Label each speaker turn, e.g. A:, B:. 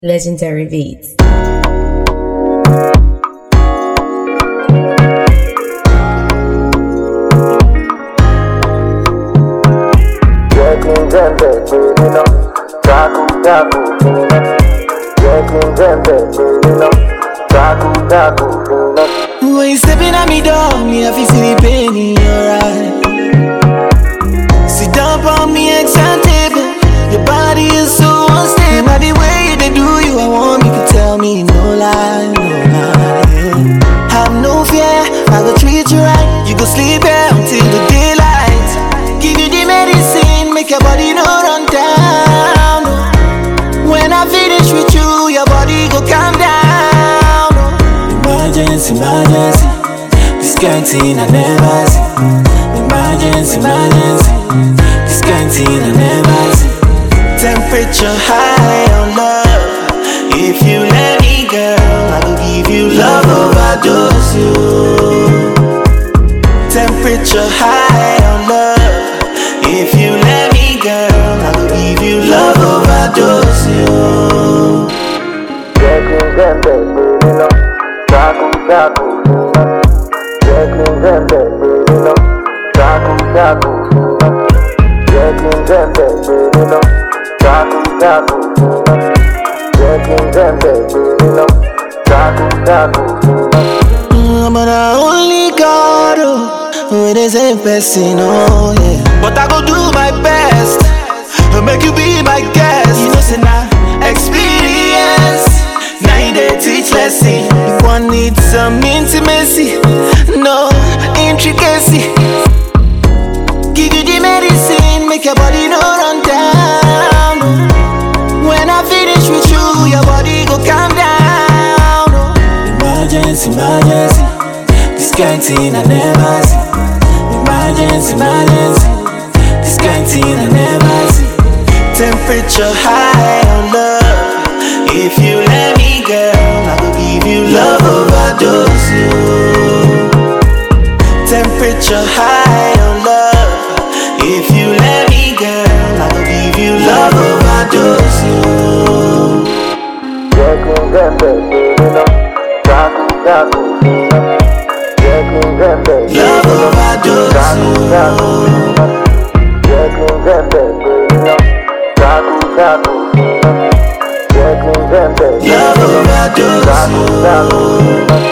A: Legendary Beats.
B: When you stepping at me door, me have to see the pain in your eyes. Sit down on me excited, your body is so unstable. By the way they do you, I want you to tell me no lie, no lie. Yeah. Have no fear, I go treat you right. You go sleep here until the daylight. Give you the medicine, make your body no run down. When I finish with you, your body go calm down. Emergency, emergency, this kind thing I never see. Emergency, emergency, this kind thing I never see. Temperature high on love. If you let me, girl, I will give you love overdose you. Temperature high on love. If you let me, girl, I will give you love overdose you. But I only God with the same person, oh yeah. But I go do my best to make you be my guest. You know, say now experience, now you dey teach lesson. You gon' need some intimacy, no intricacy. Give you the medicine, make your body no run down. When I finish with you, your body go calm down. Emergency, emergency, this kind thing I never see. Emergency, emergency, this kind thing I never see. Temperature high on love. If you let me, girl, I will give you love overdose you. Temperature high on love. If you let me, girl, I will give you love overdose you. Love overdose you. Love overdose you.